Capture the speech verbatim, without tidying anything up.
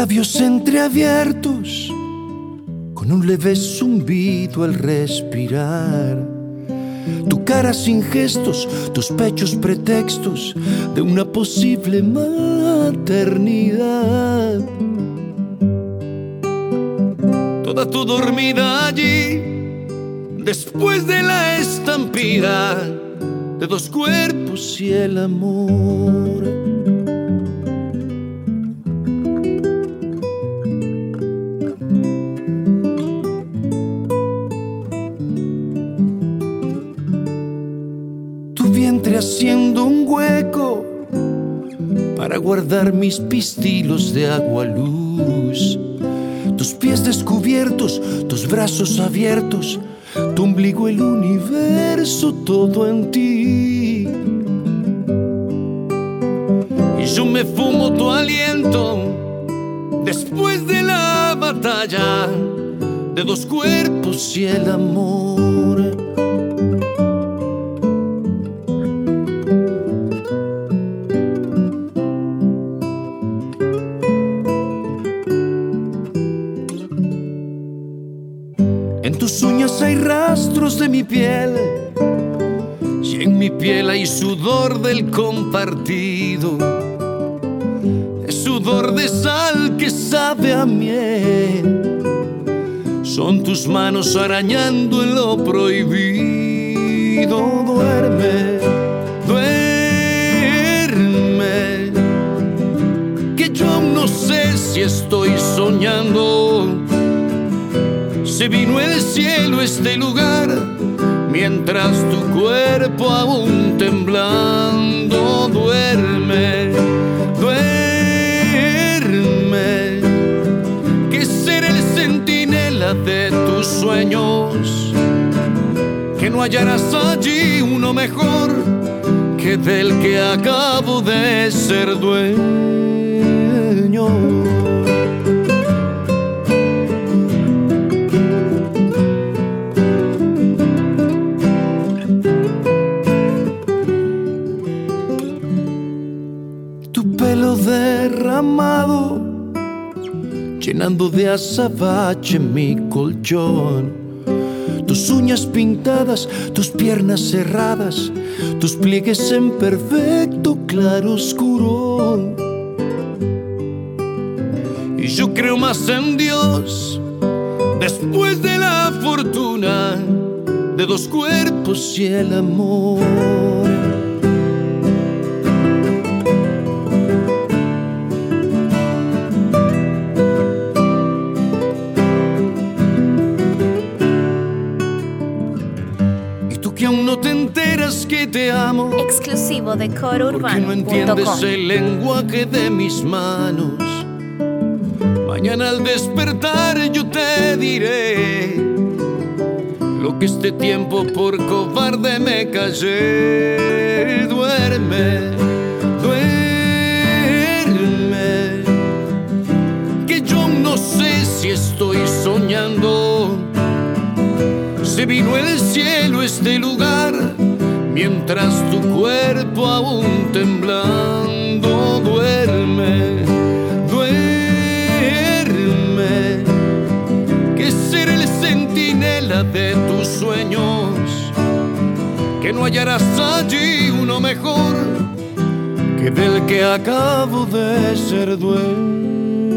labios entreabiertos, con un leve zumbido al respirar. Tu cara sin gestos, tus pechos pretextos de una posible maternidad. Toda tu dormida allí, después de la estampida de dos cuerpos y el amor. Tu vientre haciendo un hueco para guardar mis pistilos de agua luz. Tus pies descubiertos, tus brazos abiertos, tu ombligo el universo todo en ti. Y yo me fumo tu aliento después de la batalla de dos cuerpos y el amor. En tus uñas hay rastros de mi piel y en mi piel hay sudor del compartido. Es sudor de sal que sabe a miel. Son tus manos arañando en lo prohibido. Duerme, duerme, que yo aún no sé si estoy soñando. Se vino el cielo este lugar, mientras tu cuerpo aún temblando. Duerme, duerme, que seré el centinela de tus sueños, que no hallarás allí uno mejor que del que acabo de ser dueño. Pelo derramado, llenando de azabache mi colchón. Tus uñas pintadas, tus piernas cerradas, tus pliegues en perfecto claroscuro. Y yo creo más en Dios después de la fortuna de dos cuerpos y el amor. Que aún no te enteras que te amo, exclusivo de coro urbano punto com. Porque no entiendes el lenguaje de mis manos. Mañana al despertar yo te diré lo que este tiempo por cobarde me callé. Duerme, duerme, que yo no sé si estoy soñando. Se vino el cielo este lugar, mientras tu cuerpo aún temblando. Duerme, duerme, que seré el centinela de tus sueños, que no hallarás allí uno mejor que del que acabo de ser dueño.